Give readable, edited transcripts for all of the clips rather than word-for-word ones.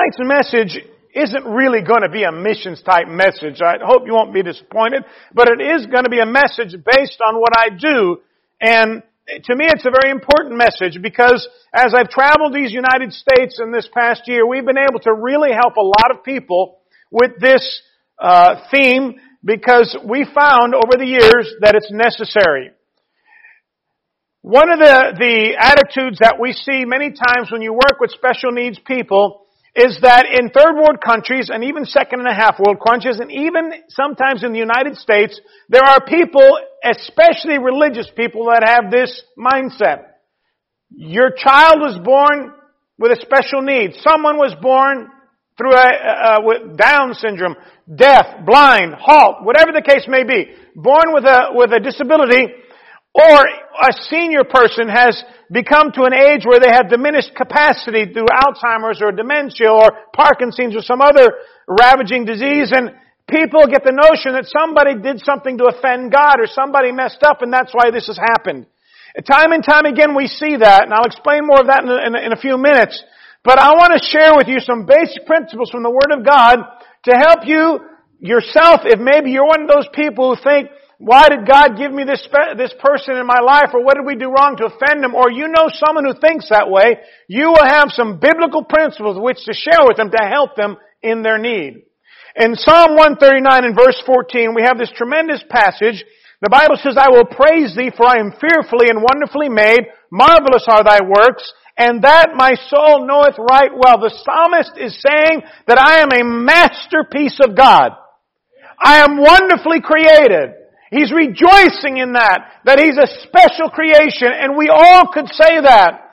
Tonight's message isn't really going to be a missions type message. I hope you won't be disappointed, but it is going to be a message based on what I do. And to me, it's a very important message because as I've traveled these United States in this past year, we've been able to really help a lot of people with this theme because we found over the years that it's necessary. One of the attitudes that we see many times when you work with special needs people is that in third world countries and even second and a half world countries and even sometimes in the United States, there are people, especially religious people, that have this mindset. Your child was born with a special need. Someone was born through with Down syndrome, deaf, blind, halt, whatever the case may be, born with a disability, or a senior person has become to an age where they have diminished capacity through Alzheimer's or dementia or Parkinson's or some other ravaging disease, and people get the notion that somebody did something to offend God or somebody messed up and that's why this has happened. Time and time again we see that, and I'll explain more of that in a few minutes. But I want to share with you some basic principles from the Word of God to help you yourself, if maybe you're one of those people who think, why did God give me this person in my life, or what did we do wrong to offend him, or you know someone who thinks that way, you will have some biblical principles which to share with them to help them in their need. In Psalm 139 and verse 14, we have this tremendous passage. The Bible says, I will praise thee, for I am fearfully and wonderfully made. Marvelous are thy works, and that my soul knoweth right well. The psalmist is saying that I am a masterpiece of God. I am wonderfully created. He's rejoicing in that he's a special creation, and we all could say that.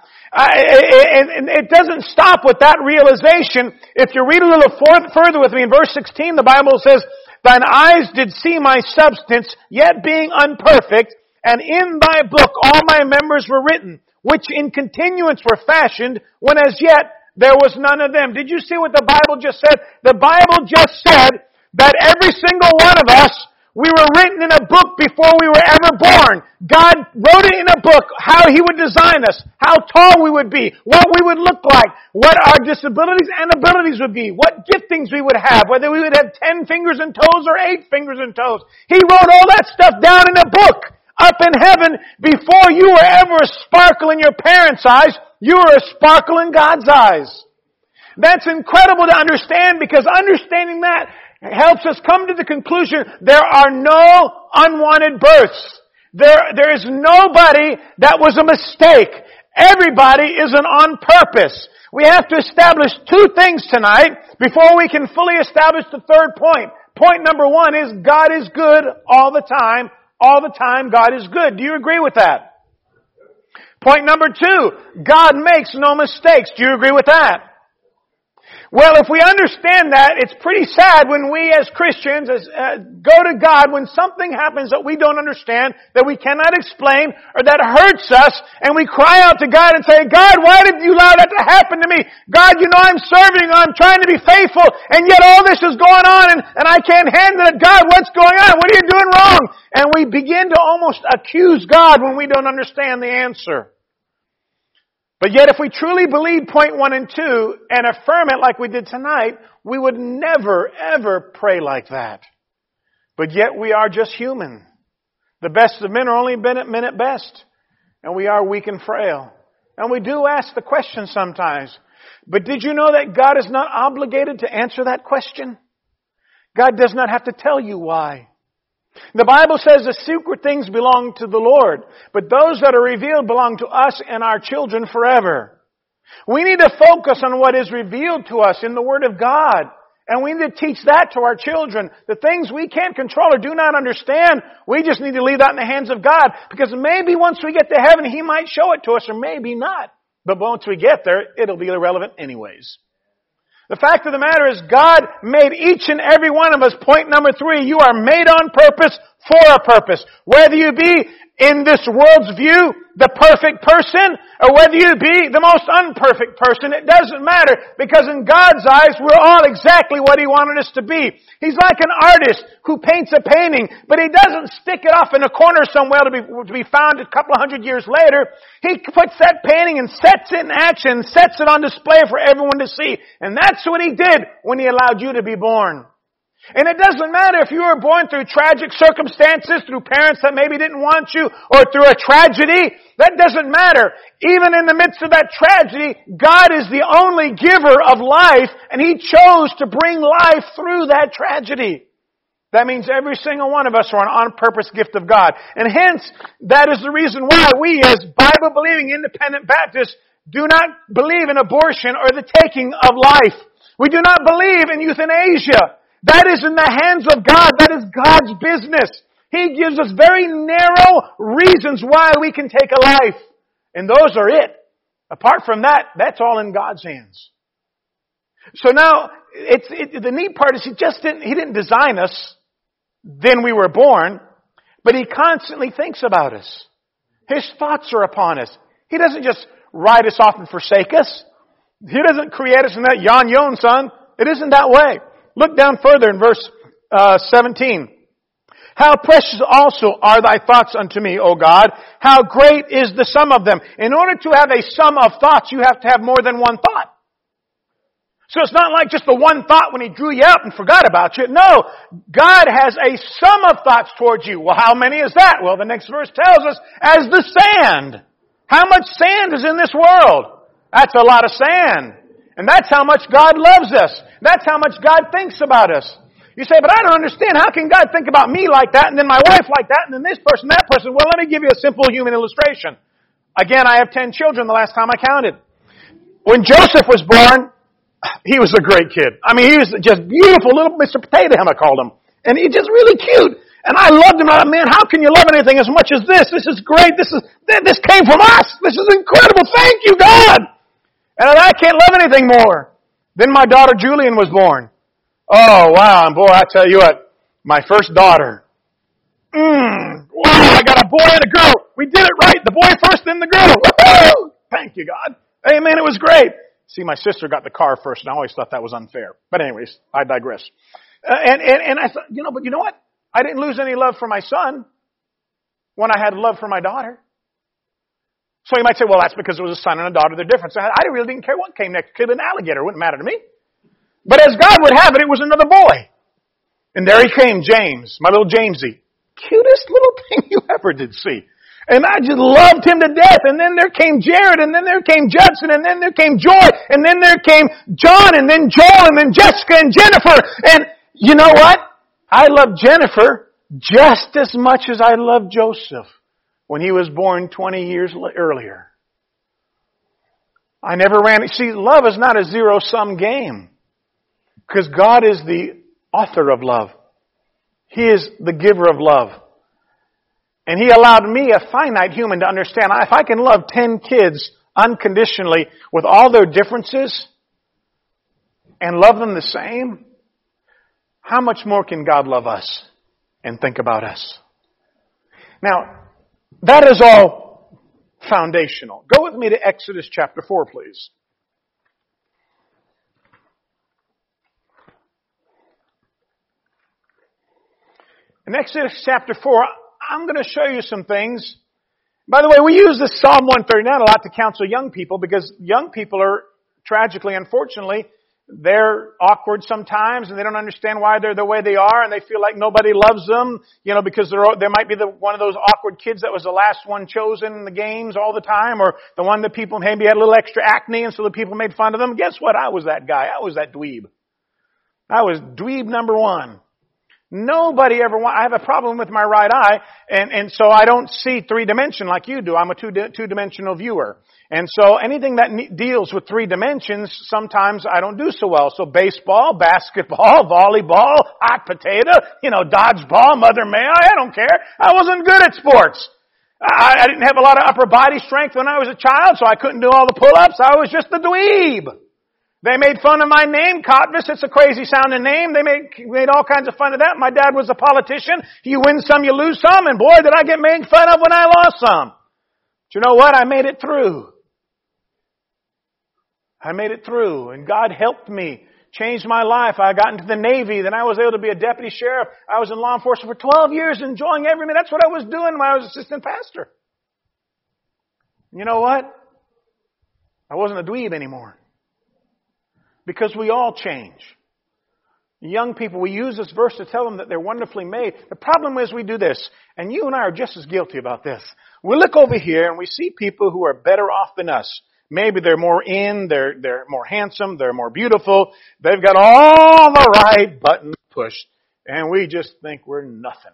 And it doesn't stop with that realization. If you read a little further with me, in verse 16, the Bible says, Thine eyes did see my substance, yet being unperfect, and in thy book all my members were written, which in continuance were fashioned, when as yet there was none of them. Did you see what the Bible just said? The Bible just said that every single one of us, we were written in a book before we were ever born. God wrote it in a book how He would design us, how tall we would be, what we would look like, what our disabilities and abilities would be, what giftings we would have, whether we would have 10 fingers and toes or 8 fingers and toes. He wrote all that stuff down in a book up in heaven before you were ever a sparkle in your parents' eyes. You were a sparkle in God's eyes. That's incredible to understand, because understanding that helps us come to the conclusion there are no unwanted births. There is nobody that was a mistake. Everybody is on purpose. We have to establish two things tonight before we can fully establish the third point. Point number one is God is good all the time. All the time God is good. Do you agree with that? Point number two, God makes no mistakes. Do you agree with that? Well, if we understand that, it's pretty sad when we as Christians go to God when something happens that we don't understand, that we cannot explain, or that hurts us, and we cry out to God and say, God, why did you allow that to happen to me? God, you know I'm serving, I'm trying to be faithful, and yet all this is going on, and I can't handle it. God, what's going on? What are you doing wrong? And we begin to almost accuse God when we don't understand the answer. But yet if we truly believe point 1 and 2 and affirm it like we did tonight, we would never, ever pray like that. But yet we are just human. The best of men are only men at best. And we are weak and frail. And we do ask the question sometimes. But did you know that God is not obligated to answer that question? God does not have to tell you why. The Bible says the secret things belong to the Lord, but those that are revealed belong to us and our children forever. We need to focus on what is revealed to us in the Word of God, and we need to teach that to our children. The things we can't control or do not understand, we just need to leave that in the hands of God, because maybe once we get to heaven, He might show it to us, or maybe not. But once we get there, it'll be irrelevant anyways. The fact of the matter is God made each and every one of us. Point number 3, you are made on purpose for a purpose. Whether you be in this world's view, the perfect person, or whether you be the most unperfect person, it doesn't matter, because in God's eyes, we're all exactly what He wanted us to be. He's like an artist who paints a painting, but he doesn't stick it off in a corner somewhere to be found a couple of hundred years later. He puts that painting and sets it in action, sets it on display for everyone to see. And that's what He did when He allowed you to be born. And it doesn't matter if you were born through tragic circumstances, through parents that maybe didn't want you, or through a tragedy. That doesn't matter. Even in the midst of that tragedy, God is the only giver of life, and He chose to bring life through that tragedy. That means every single one of us are an on-purpose gift of God. And hence, that is the reason why we, as Bible-believing independent Baptists, do not believe in abortion or the taking of life. We do not believe in euthanasia. That is in the hands of God. That is God's business. He gives us very narrow reasons why we can take a life. And those are it. Apart from that, that's all in God's hands. So now, the neat part is He didn't design us, then we were born, but He constantly thinks about us. His thoughts are upon us. He doesn't just write us off and forsake us. He doesn't create us in that yon son. It isn't that way. Look down further in verse 17. How precious also are thy thoughts unto me, O God. How great is the sum of them. In order to have a sum of thoughts, you have to have more than one thought. So it's not like just the one thought when He drew you up and forgot about you. No, God has a sum of thoughts towards you. Well, how many is that? Well, the next verse tells us, as the sand. How much sand is in this world? That's a lot of sand. And that's how much God loves us. That's how much God thinks about us. You say, but I don't understand. How can God think about me like that, and then my wife like that, and then this person, that person? Well, let me give you a simple human illustration. Again, I have 10 children the last time I counted. When Joseph was born, he was a great kid. I mean, he was just beautiful little Mr. Potato Head, I called him. And he's just really cute. And I loved him. I thought, man, how can you love anything as much as this? This is great. This came from us. This is incredible. Thank you, God. And I can't love anything more. Then my daughter Julian was born. Oh, wow. And boy, I tell you what, my first daughter. Wow, I got a boy and a girl. We did it right. The boy first, then the girl. Woo-hoo! Thank you, God. Amen. It was great. See, my sister got the car first, and I always thought that was unfair. But anyways, I digress. And I thought, but you know what? I didn't lose any love for my son when I had love for my daughter. So you might say, well, that's because it was a son and a daughter. They're different. So I really didn't care what came next. Could have been an alligator. It wouldn't matter to me. But as God would have it, it was another boy. And there he came, James, my little Jamesy. Cutest little thing you ever did see. And I just loved him to death. And then there came Jared, and then there came Judson, and then there came Joy, and then there came John, and then Joel, and then Jessica, and Jennifer. And you know what? I love Jennifer just as much as I loved Joseph when he was born 20 years earlier. I never ran. See, love is not a zero-sum game. Because God is the author of love. He is the giver of love. And He allowed me, a finite human, to understand, if I can love 10 kids unconditionally with all their differences and love them the same, how much more can God love us and think about us? Now, that is all foundational. Go with me to Exodus chapter 4, please. In Exodus chapter 4, I'm going to show you some things. By the way, we use this Psalm 139 a lot to counsel young people because young people are tragically, unfortunately, they're awkward sometimes and they don't understand why they're the way they are and they feel like nobody loves them, because there might be one of those awkward kids that was the last one chosen in the games all the time, or the one that people maybe had a little extra acne and so the people made fun of them. Guess what? I was that guy. I was that dweeb. I was dweeb number one. Nobody ever I have a problem with my right eye, and so I don't see three-dimension like you do. I'm a two-dimensional viewer. And so anything that deals with three dimensions, sometimes I don't do so well. So baseball, basketball, volleyball, hot potato, dodgeball, Mother May I don't care. I wasn't good at sports. I didn't have a lot of upper body strength when I was a child, so I couldn't do all the pull-ups. I was just a dweeb. They made fun of my name, Cotvis. It's a crazy sounding name. They made all kinds of fun of that. My dad was a politician. You win some, you lose some. And boy, did I get made fun of when I lost some. But you know what? I made it through. I made it through. And God helped me. Changed my life. I got into the Navy. Then I was able to be a deputy sheriff. I was in law enforcement for 12 years, enjoying every minute. That's what I was doing when I was assistant pastor. You know what? I wasn't a dweeb anymore. Because we all change. Young people, we use this verse to tell them that they're wonderfully made. The problem is we do this, and you and I are just as guilty about this. We look over here and we see people who are better off than us. Maybe they're more they're more handsome, they're more beautiful, they've got all the right buttons pushed, and we just think we're nothing.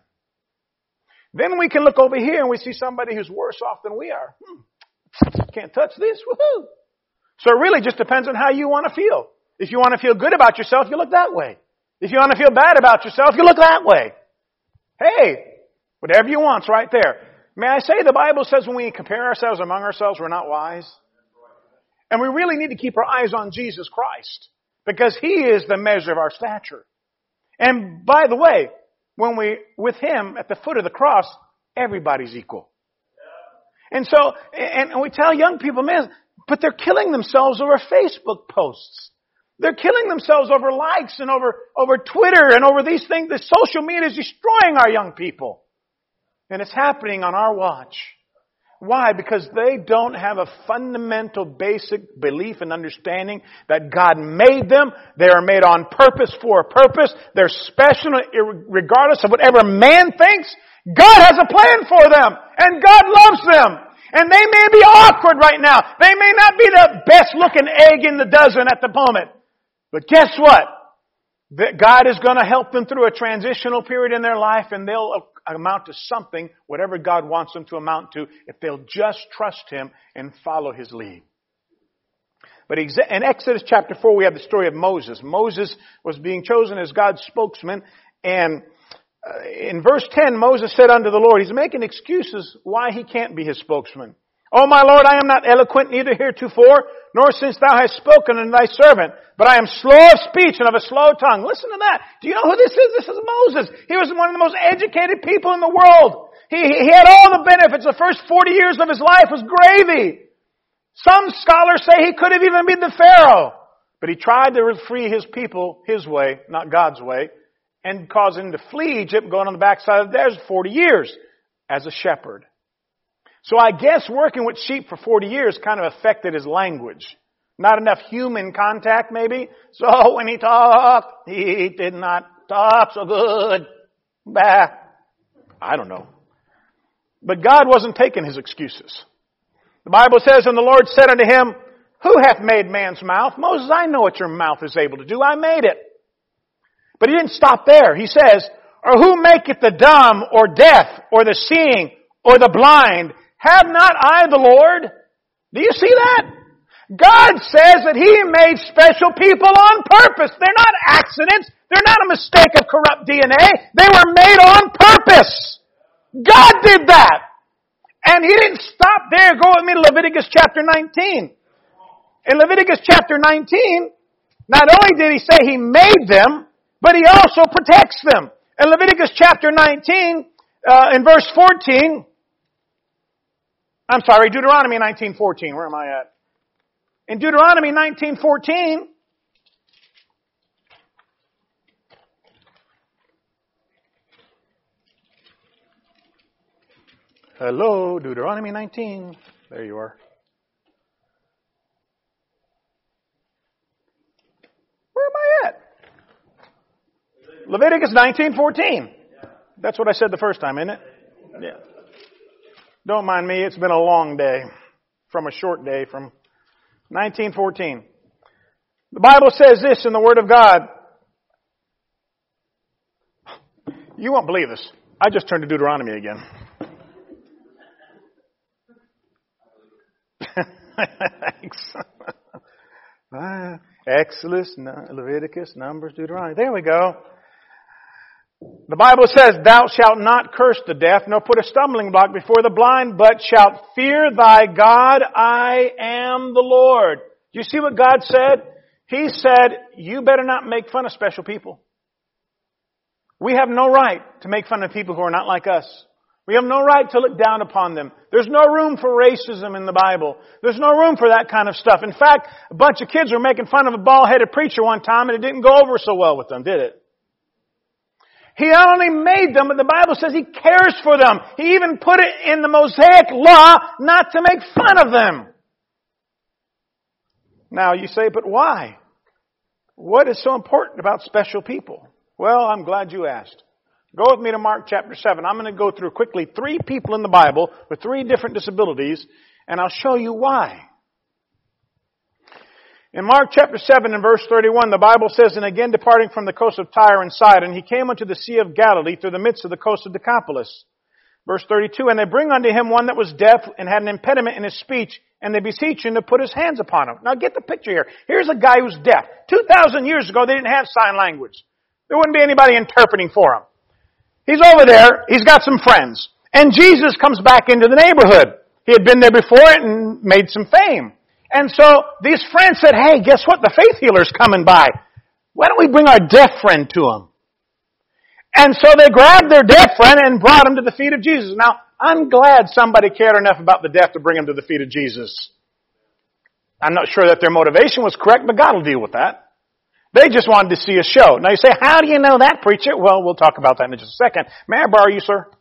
Then we can look over here and we see somebody who's worse off than we are. Can't touch this, woohoo! So it really just depends on how you want to feel. If you want to feel good about yourself, you look that way. If you want to feel bad about yourself, you look that way. Hey, whatever you want's right there. May I say the Bible says when we compare ourselves among ourselves, we're not wise. And we really need to keep our eyes on Jesus Christ. Because He is the measure of our stature. And by the way, when with Him at the foot of the cross, everybody's equal. And so, and we tell young people, man, but they're killing themselves over Facebook posts. They're killing themselves over likes and over Twitter and over these things. The social media is destroying our young people. And it's happening on our watch. Why? Because they don't have a fundamental basic belief and understanding that God made them. They are made on purpose for a purpose. They're special regardless of whatever man thinks. God has a plan for them. And God loves them. And they may be awkward right now. They may not be the best looking egg in the dozen at the moment. But guess what? God is going to help them through a transitional period in their life, and they'll amount to something, whatever God wants them to amount to, if they'll just trust Him and follow His lead. But in Exodus chapter 4, we have the story of Moses. Moses was being chosen as God's spokesman, and in verse 10, Moses said unto the Lord, he's making excuses why he can't be His spokesman. O my Lord, I am not eloquent, neither heretofore, nor since thou hast spoken unto thy servant, but I am slow of speech and of a slow tongue. Listen to that. Do you know who this is? This is Moses. He was one of the most educated people in the world. He had all the benefits. The first 40 years of his life was gravy. Some scholars say he could have even been the Pharaoh. But he tried to free his people his way, not God's way, and cause him to flee Egypt, going on the backside of the desert 40 years as a shepherd. So I guess working with sheep for 40 years kind of affected his language. Not enough human contact, maybe. So when he talked, he did not talk so good. Bah. I don't know. But God wasn't taking his excuses. The Bible says, and the Lord said unto him, who hath made man's mouth? Moses, I know what your mouth is able to do. I made it. But he didn't stop there. He says, or who maketh the dumb or deaf or the seeing or the blind? Have not I the Lord? Do you see that? God says that He made special people on purpose. They're not accidents. They're not a mistake of corrupt DNA. They were made on purpose. God did that. And He didn't stop there. Go with me to Leviticus chapter 19. In Leviticus chapter 19, not only did He say He made them, but He also protects them. In Leviticus chapter 19, in verse 14, Deuteronomy 19:14. Where am I at? In Deuteronomy 19:14, hello, Deuteronomy 19. There you are. Where am I at? Leviticus 19:14. That's what I said the first time, isn't it? Yeah. Don't mind me, it's been a long day from a short day from 19:14. The Bible says this in the Word of God. You won't believe this. I just turned to Deuteronomy again. Thanks. Exodus, Leviticus, Numbers, Deuteronomy. There we go. The Bible says, thou shalt not curse the deaf, nor put a stumbling block before the blind, but shalt fear thy God. I am the Lord. Do you see what God said? He said, you better not make fun of special people. We have no right to make fun of people who are not like us. We have no right to look down upon them. There's no room for racism in the Bible. There's no room for that kind of stuff. In fact, a bunch of kids were making fun of a bald-headed preacher one time, and it didn't go over so well with them, did it? He not only made them, but the Bible says He cares for them. He even put it in the Mosaic law not to make fun of them. Now you say, but why? What is so important about special people? Well, I'm glad you asked. Go with me to Mark chapter 7. I'm going to go through quickly 3 people in the Bible with 3 different disabilities, and I'll show you why. In Mark chapter 7 and verse 31, the Bible says, and again departing from the coast of Tyre and Sidon, he came unto the Sea of Galilee through the midst of the coast of Decapolis. Verse 32, and they bring unto him one that was deaf and had an impediment in his speech, and they beseech him to put his hands upon him. Now get the picture here. Here's a guy who's deaf. 2,000 years ago, they didn't have sign language. There wouldn't be anybody interpreting for him. He's over there. He's got some friends. And Jesus comes back into the neighborhood. He had been there before and made some fame. And so these friends said, hey, guess what? The faith healer's coming by. Why don't we bring our deaf friend to him? And so they grabbed their deaf friend and brought him to the feet of Jesus. Now, I'm glad somebody cared enough about the deaf to bring him to the feet of Jesus. I'm not sure that their motivation was correct, but God will deal with that. They just wanted to see a show. Now you say, how do you know that, preacher? Well, we'll talk about that in just a second. May I borrow you, sir?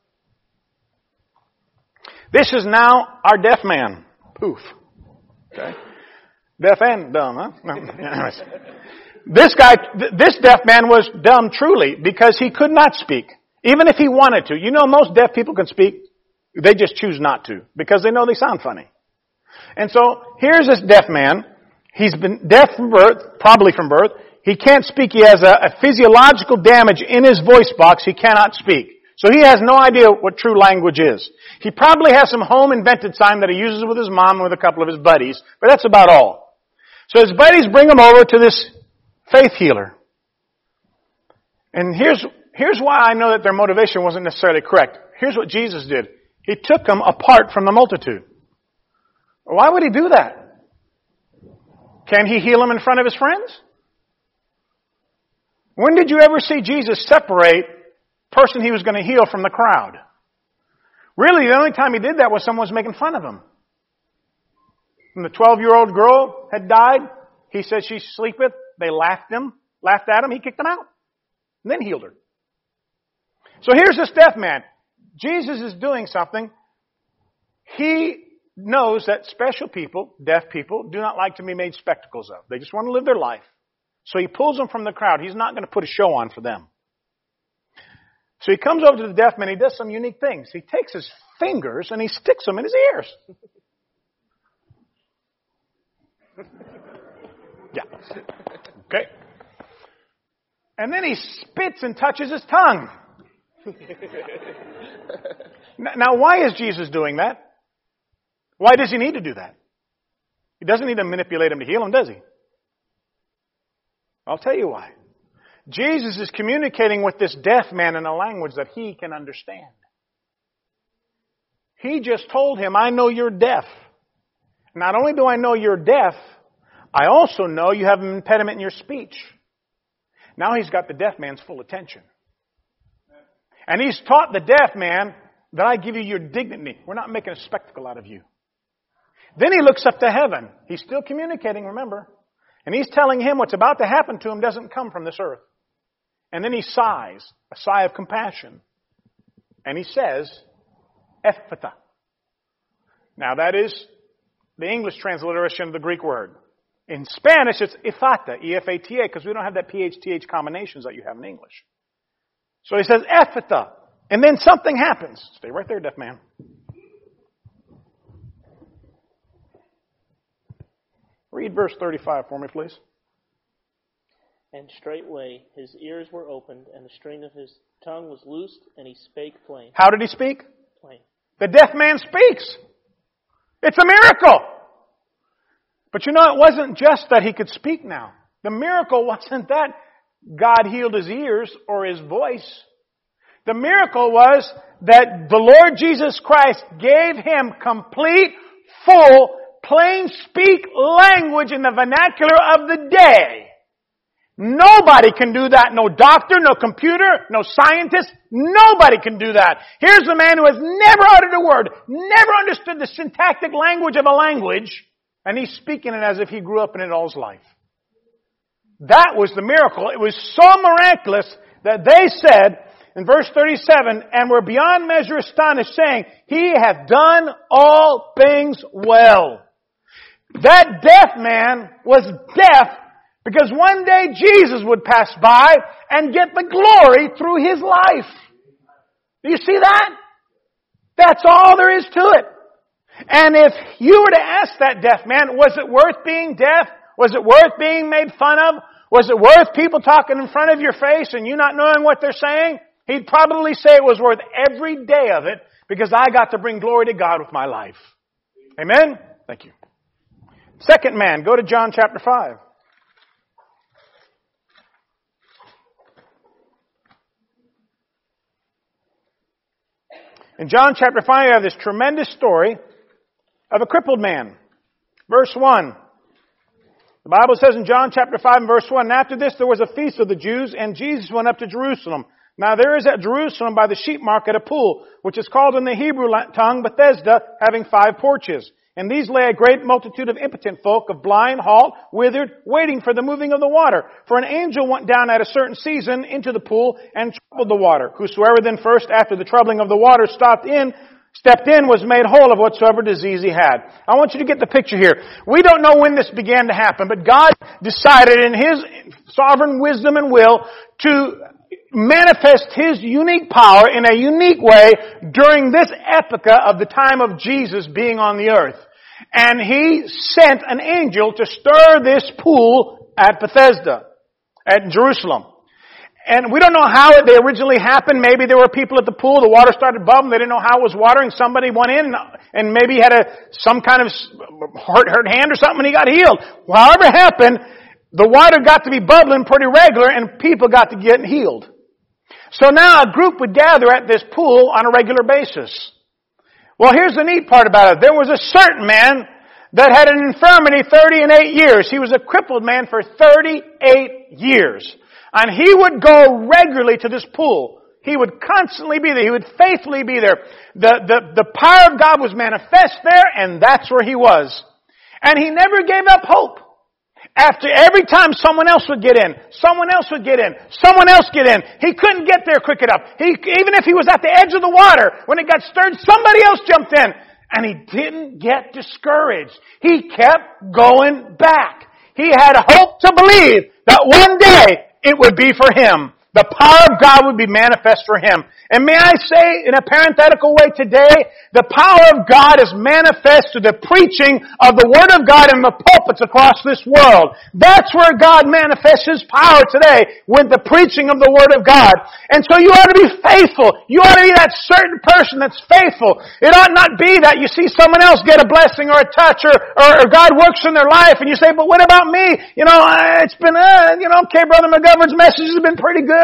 This is now our deaf man. Poof. Okay. Deaf and dumb, huh? No. Anyways. This deaf man was dumb truly because he could not speak. Even if he wanted to. You know, most deaf people can speak. They just choose not to because they know they sound funny. And so here's this deaf man. He's been deaf from birth, probably from birth. He can't speak. He has a physiological damage in his voice box. He cannot speak. So he has no idea what true language is. He probably has some home-invented sign that he uses with his mom and with a couple of his buddies, but that's about all. So his buddies bring him over to this faith healer. And here's why I know that their motivation wasn't necessarily correct. Here's what Jesus did. He took them apart from the multitude. Why would he do that? Can he heal them in front of his friends? When did you ever see Jesus separate the person he was going to heal from the crowd? Really, the only time he did that was someone was making fun of him. When the 12-year-old girl had died, he said she sleepeth. They laughed at him. He kicked them out. And then healed her. So here's this deaf man. Jesus is doing something. He knows that special people, deaf people, do not like to be made spectacles of. They just want to live their life. So he pulls them from the crowd. He's not going to put a show on for them. So he comes over to the deaf man. He does some unique things. He takes his fingers and he sticks them in his ears. Yeah. Okay. And then he spits and touches his tongue. Now, why is Jesus doing that? Why does he need to do that? He doesn't need to manipulate him to heal him, does he? I'll tell you why. Jesus is communicating with this deaf man in a language that he can understand. He just told him, I know you're deaf. Not only do I know you're deaf, I also know you have an impediment in your speech. Now he's got the deaf man's full attention. And he's taught the deaf man that I give you your dignity. We're not making a spectacle out of you. Then he looks up to heaven. He's still communicating, remember. And he's telling him what's about to happen to him doesn't come from this earth. And then he sighs, a sigh of compassion. And he says, Ephphatha. Now that is the English transliteration of the Greek word. In Spanish, it's Ephata, E-F-A-T-A, because we don't have that P-H-T-H combinations that you have in English. So he says, Ephphatha. And then something happens. Stay right there, deaf man. Read verse 35 for me, please. And straightway his ears were opened, and the string of his tongue was loosed, and he spake plain. How did he speak? Plain. The deaf man speaks. It's a miracle. But you know, it wasn't just that he could speak now. The miracle wasn't that God healed his ears or his voice. The miracle was that the Lord Jesus Christ gave him complete, full, plain speak language in the vernacular of the day. Nobody can do that. No doctor, no computer, no scientist. Nobody can do that. Here's a man who has never uttered a word, never understood the syntactic language of a language, and he's speaking it as if he grew up in it all his life. That was the miracle. It was so miraculous that they said in verse 37, and were beyond measure astonished, saying, He hath done all things well. That deaf man was deaf because one day Jesus would pass by and get the glory through his life. Do you see that? That's all there is to it. And if you were to ask that deaf man, was it worth being deaf? Was it worth being made fun of? Was it worth people talking in front of your face and you not knowing what they're saying? He'd probably say it was worth every day of it because I got to bring glory to God with my life. Amen? Thank you. Second man, go to John chapter 5. In John chapter 5, you have this tremendous story of a crippled man. Verse 1. The Bible says in John chapter 5 and verse 1, And after this there was a feast of the Jews, and Jesus went up to Jerusalem. Now there is at Jerusalem by the sheep market a pool, which is called in the Hebrew tongue Bethesda, having 5 porches. And these lay a great multitude of impotent folk, of blind, halt, withered, waiting for the moving of the water. For an angel went down at a certain season into the pool and troubled the water. Whosoever then first, after the troubling of the water, stepped in, was made whole of whatsoever disease he had. I want you to get the picture here. We don't know when this began to happen, but God decided in His sovereign wisdom and will to manifest His unique power in a unique way during this epocha of the time of Jesus being on the earth. And He sent an angel to stir this pool at Bethesda, at Jerusalem. And we don't know how they originally happened. Maybe there were people at the pool, the water started bubbling, they didn't know how it was watering. Somebody went in and maybe had some kind of hurt hand or something and he got healed. However it happened, the water got to be bubbling pretty regular and people got to get healed. So now a group would gather at this pool on a regular basis. Well, here's the neat part about it. There was a certain man that had an infirmity 38 years. He was a crippled man for 38 years. And he would go regularly to this pool. He would constantly be there. He would faithfully be there. The power of God was manifest there, and that's where he was. And he never gave up hope. After every time someone else would get in, someone else would get in, someone else get in. He couldn't get there quick enough. Even if he was at the edge of the water, when it got stirred, somebody else jumped in. And he didn't get discouraged. He kept going back. He had hope to believe that one day it would be for him. The power of God would be manifest for him. And may I say in a parenthetical way today, the power of God is manifest through the preaching of the Word of God in the pulpits across this world. That's where God manifests His power today, with the preaching of the Word of God. And so you ought to be faithful. You ought to be that certain person that's faithful. It ought not be that you see someone else get a blessing or a touch or God works in their life and you say, but what about me? It's been, okay, Brother McGovern's message has been pretty good.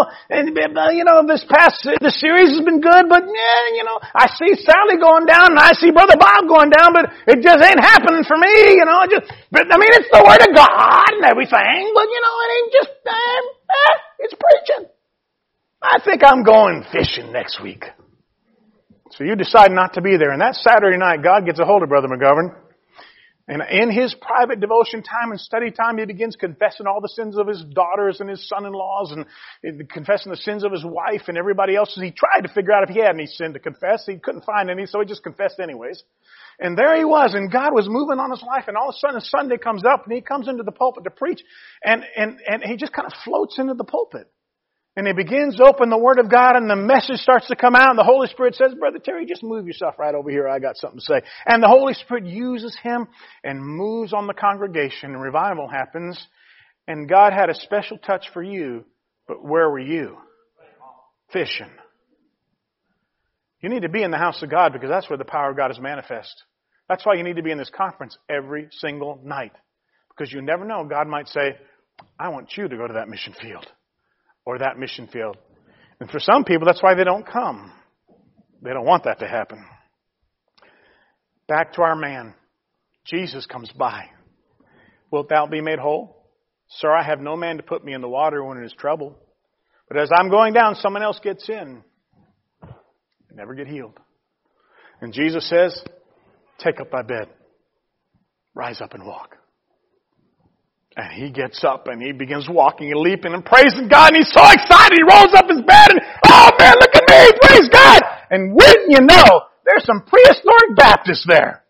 This series has been good, but I see Sally going down and I see Brother Bob going down, but it just ain't happening for me, it's the Word of God and everything, but it ain't just, it's preaching. I think I'm going fishing next week. So you decide not to be there, and that Saturday night, God gets a hold of Brother McGovern. And in his private devotion time and study time, he begins confessing all the sins of his daughters and his son-in-laws and confessing the sins of his wife and everybody else. He tried to figure out if he had any sin to confess. He couldn't find any, so he just confessed anyways. And there he was, and God was moving on his life, and all of a sudden Sunday comes up, and he comes into the pulpit to preach, and he just kind of floats into the pulpit. And he begins to open the Word of God, and the message starts to come out, and the Holy Spirit says, Brother Terry, just move yourself right over here. I got something to say. And the Holy Spirit uses him and moves on the congregation, and revival happens. And God had a special touch for you, but where were you? Fishing. You need to be in the house of God because that's where the power of God is manifest. That's why you need to be in this conference every single night. Because you never know, God might say, I want you to go to that mission field. Or that mission field. And for some people, that's why they don't come. They don't want that to happen. Back to our man. Jesus comes by. Wilt thou be made whole? Sir, I have no man to put me in the water when it is trouble. But as I'm going down, someone else gets in. I never get healed. And Jesus says, take up thy bed. Rise up and walk. And he gets up and he begins walking and leaping and praising God. And he's so excited. He rolls up his bed and, oh man, look at me. Praise God. And wouldn't you know, there's some prehistoric Baptists there.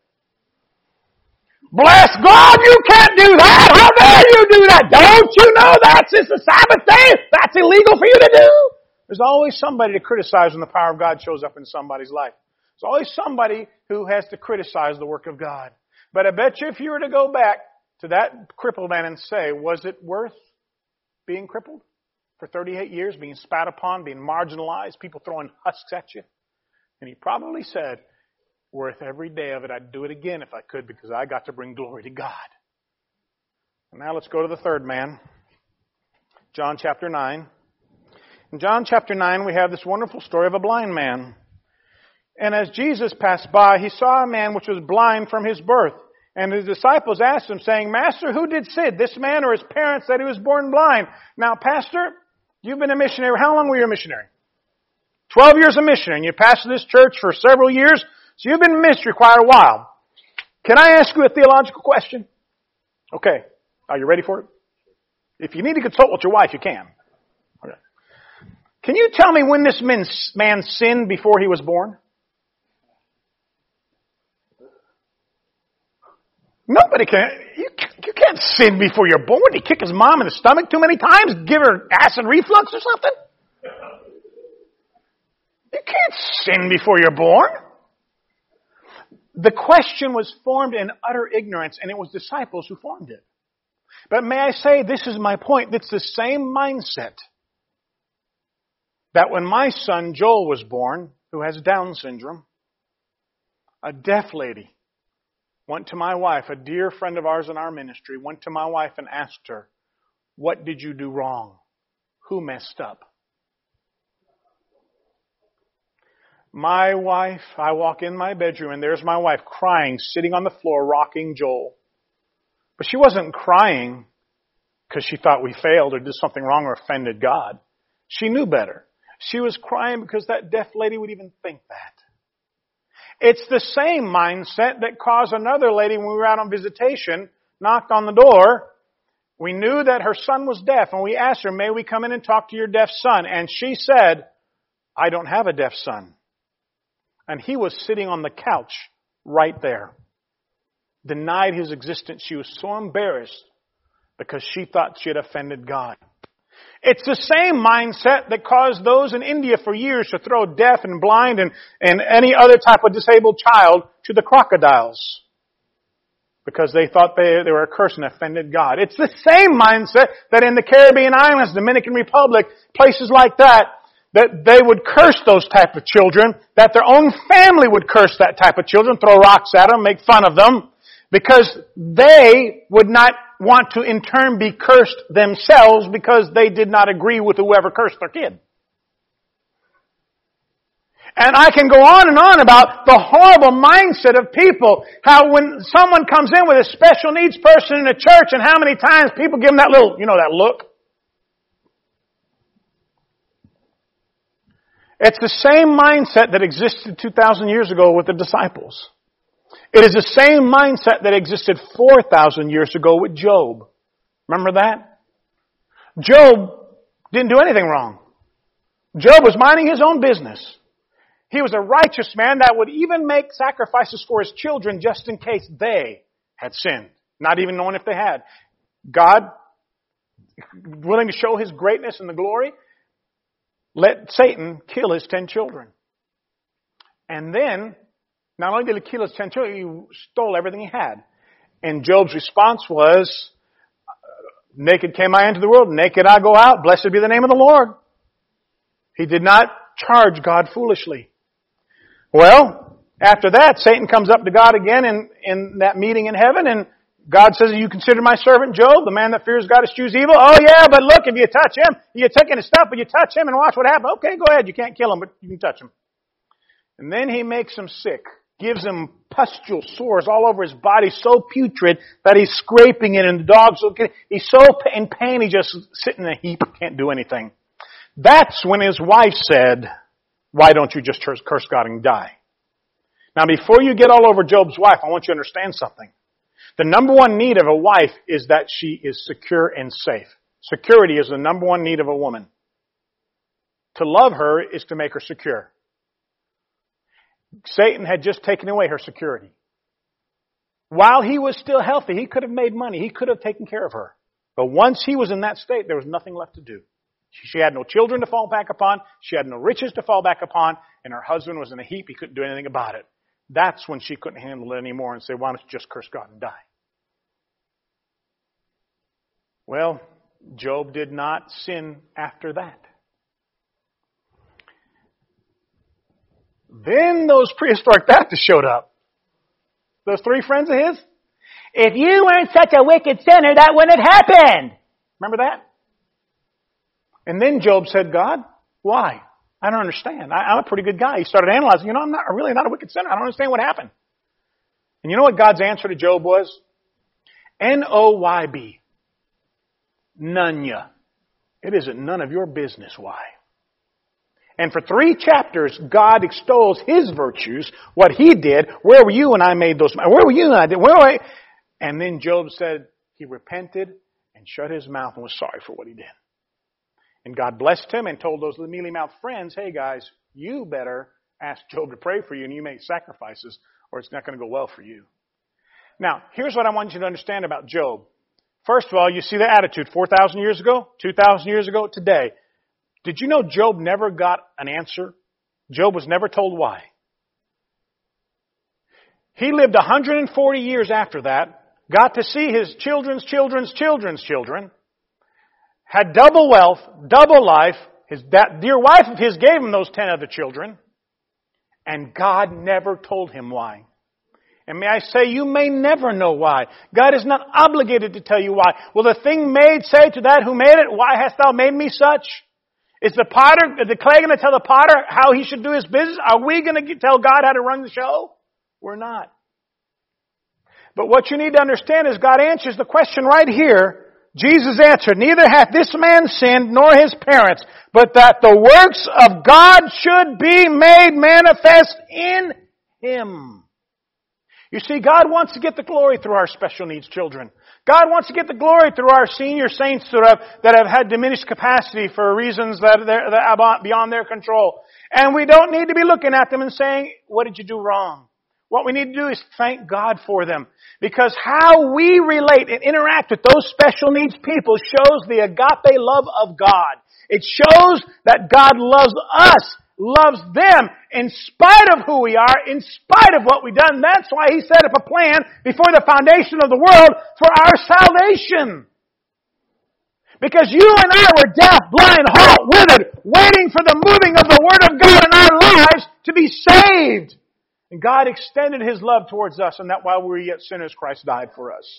Bless God, you can't do that. How dare you do that? Don't you know it's the Sabbath day? That's illegal for you to do. There's always somebody to criticize when the power of God shows up in somebody's life. There's always somebody who has to criticize the work of God. But I bet you if you were to go back to that crippled man and say, was it worth being crippled for 38 years, being spat upon, being marginalized, people throwing husks at you? And he probably said, worth every day of it. I'd do it again if I could because I got to bring glory to God. And now let's go to the third man. John chapter 9. In John chapter 9 we have this wonderful story of a blind man. And as Jesus passed by, he saw a man which was blind from his birth. And his disciples asked him, saying, Master, who did sin, this man or his parents, that he was born blind? Now, Pastor, you've been a missionary. How long were you a missionary? 12 years a missionary. And you pastored this church for several years. So you've been in ministry quite a while. Can I ask you a theological question? Okay. Are you ready for it? If you need to consult with your wife, you can. Okay. Can you tell me when this man sinned before he was born? Nobody can. You can't sin before you're born. Did he kick his mom in the stomach too many times? Give her acid reflux or something? You can't sin before you're born. The question was formed in utter ignorance, and it was disciples who formed it. But may I say, this is my point. It's the same mindset that when my son Joel was born, who has Down syndrome, a deaf lady went to my wife, a dear friend of ours in our ministry, went to my wife and asked her, what did you do wrong? Who messed up? My wife, I walk in my bedroom and there's my wife crying, sitting on the floor, rocking Joel. But she wasn't crying because she thought we failed or did something wrong or offended God. She knew better. She was crying because that deaf lady would even think that. It's the same mindset that caused another lady when we were out on visitation, knocked on the door. We knew that her son was deaf and we asked her, may we come in and talk to your deaf son? And she said, I don't have a deaf son. And he was sitting on the couch right there. Denied his existence. She was so embarrassed because she thought she had offended God. It's the same mindset that caused those in India for years to throw deaf and blind and any other type of disabled child to the crocodiles. Because they thought they were a curse and offended God. It's the same mindset that in the Caribbean islands, Dominican Republic, places like that they would curse those type of children, that their own family would curse that type of children, throw rocks at them, make fun of them, because they would not want to in turn be cursed themselves because they did not agree with whoever cursed their kid. And I can go on and on about the horrible mindset of people, how when someone comes in with a special needs person in a church and how many times people give them that little, that look. It's the same mindset that existed 2,000 years ago with the disciples. It is the same mindset that existed 4,000 years ago with Job. Remember that? Job didn't do anything wrong. Job was minding his own business. He was a righteous man that would even make sacrifices for his children just in case they had sinned, not even knowing if they had. God, willing to show His greatness and the glory, let Satan kill his 10 children. And then, not only did he kill his 10 children, he stole everything he had. And Job's response was, naked came I into the world, naked I go out, blessed be the name of the Lord. He did not charge God foolishly. Well, after that, Satan comes up to God again in that meeting in heaven, and God says, you consider my servant Job, the man that fears God eschews evil? Oh yeah, but look, if you touch him, you're taking his stuff, but you touch him and watch what happens. Okay, go ahead, you can't kill him, but you can touch him. And then he makes him sick gives him pustule sores all over his body, so putrid that he's scraping it and the dogs look at it. He's so in pain, he just sits in a heap, can't do anything. That's when his wife said, why don't you just curse God and die? Now before you get all over Job's wife, I want you to understand something. The number one need of a wife is that she is secure and safe. Security is the number one need of a woman. To love her is to make her secure. Satan had just taken away her security. While he was still healthy, he could have made money. He could have taken care of her. But once he was in that state, there was nothing left to do. She had no children to fall back upon. She had no riches to fall back upon. And her husband was in a heap. He couldn't do anything about it. That's when she couldn't handle it anymore and say, why don't you just curse God and die? Well, Job did not sin after that. Then those prehistoric Baptists showed up. Those three friends of his. If you weren't such a wicked sinner, that wouldn't have happened. Remember that? And then Job said, God, why? I don't understand. I'm a pretty good guy. He started analyzing, I'm really not a wicked sinner. I don't understand what happened. And you know what God's answer to Job was? Noyb. None-ya. It isn't none of your business why. And for 3 chapters, God extols His virtues, what He did. Where were you when I made those? Where were you when I did? Where were I? And then Job said he repented and shut his mouth and was sorry for what he did. And God blessed him and told those mealy-mouthed friends, hey guys, you better ask Job to pray for you and you make sacrifices or it's not going to go well for you. Now, here's what I want you to understand about Job. First of all, you see the attitude 4,000 years ago, 2,000 years ago, today. Did you know Job never got an answer? Job was never told why. He lived 140 years after that, got to see his children's children's children's children, had double wealth, double life. That dear wife of his gave him those 10 other children, and God never told him why. And may I say, you may never know why. God is not obligated to tell you why. Will the thing made say to that who made it, why hast thou made me such? Is the clay going to tell the potter how he should do his business? Are we going to tell God how to run the show? We're not. But what you need to understand is God answers the question right here. Jesus answered, neither hath this man sinned nor his parents, but that the works of God should be made manifest in him. You see, God wants to get the glory through our special needs children. God wants to get the glory through our senior saints that have had diminished capacity for reasons that are beyond their control. And we don't need to be looking at them and saying, what did you do wrong? What we need to do is thank God for them. Because how we relate and interact with those special needs people shows the agape love of God. It shows that God loves us, loves them, in spite of who we are, in spite of what we've done. That's why He set up a plan before the foundation of the world for our salvation. Because you and I were deaf, blind, halt, withered, waiting for the moving of the Word of God in our lives to be saved. And God extended His love towards us, and that while we were yet sinners, Christ died for us.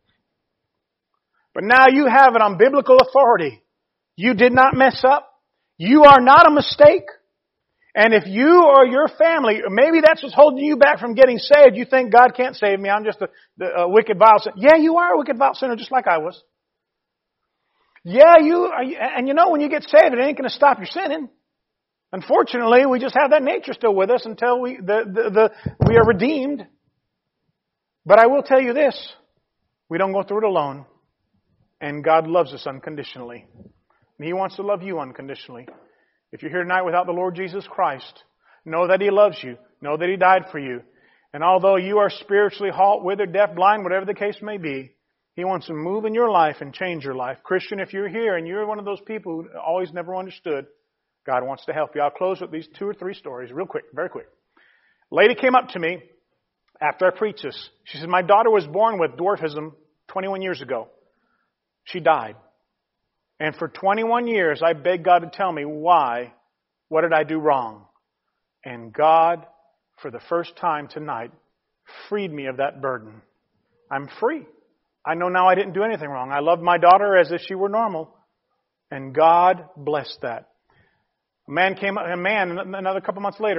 But now you have it on biblical authority. You did not mess up. You are not a mistake. And if you or your family, maybe that's what's holding you back from getting saved. You think God can't save me. I'm just a wicked, vile sinner. Yeah, you are a wicked, vile sinner just like I was. Yeah, you are. And you know when you get saved, it ain't going to stop your sinning. Unfortunately, we just have that nature still with us until we are redeemed. But I will tell you this. We don't go through it alone. And God loves us unconditionally. And He wants to love you unconditionally. If you're here tonight without the Lord Jesus Christ, know that He loves you. Know that He died for you. And although you are spiritually halt, withered, deaf, blind, whatever the case may be, He wants to move in your life and change your life. Christian, if you're here and you're one of those people who always never understood, God wants to help you. I'll close with these 2 or 3 stories real quick, very quick. A lady came up to me after I preached this. She said, my daughter was born with dwarfism 21 years ago. She died. And for 21 years, I begged God to tell me why. What did I do wrong? And God, for the first time tonight, freed me of that burden. I'm free. I know now I didn't do anything wrong. I loved my daughter as if she were normal. And God blessed that. A man, another couple months later,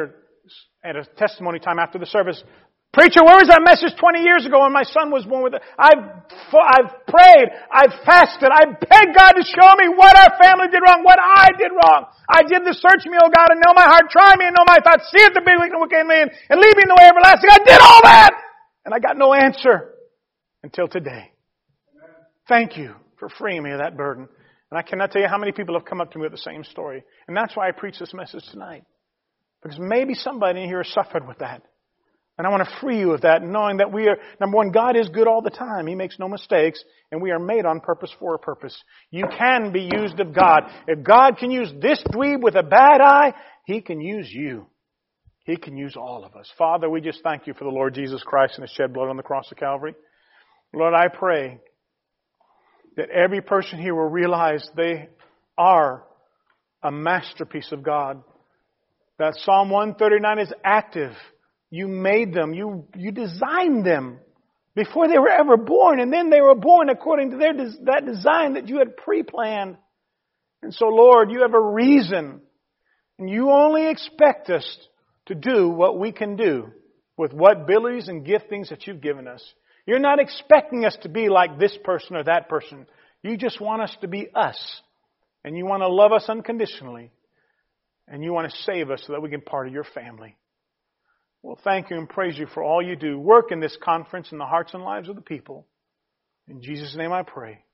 at a testimony time after the service, "Preacher, where was that message 20 years ago when my son was born with it? I've prayed, I've fasted, I've begged God to show me what our family did wrong, what I did wrong. I did the search me, oh God, and know my heart, try me and know my thoughts, see if the big weak and wicked in me, and lead me in the way everlasting." I did all that! And I got no answer until today. Thank you for freeing me of that burden. And I cannot tell you how many people have come up to me with the same story. And that's why I preach this message tonight. Because maybe somebody in here has suffered with that. And I want to free you of that, knowing that we are, number one, God is good all the time. He makes no mistakes. And we are made on purpose for a purpose. You can be used of God. If God can use this dweeb with a bad eye, He can use you. He can use all of us. Father, we just thank you for the Lord Jesus Christ and His shed blood on the cross of Calvary. Lord, I pray that every person here will realize they are a masterpiece of God. That Psalm 139 is active. You made them. You designed them before they were ever born. And then they were born according to that design that you had pre-planned. And so, Lord, you have a reason. And you only expect us to do what we can do with what abilities and giftings that you've given us. You're not expecting us to be like this person or that person. You just want us to be us. And you want to love us unconditionally. And you want to save us so that we can be part of your family. Well, thank you and praise you for all you do. Work in this conference in the hearts and lives of the people. In Jesus' name I pray.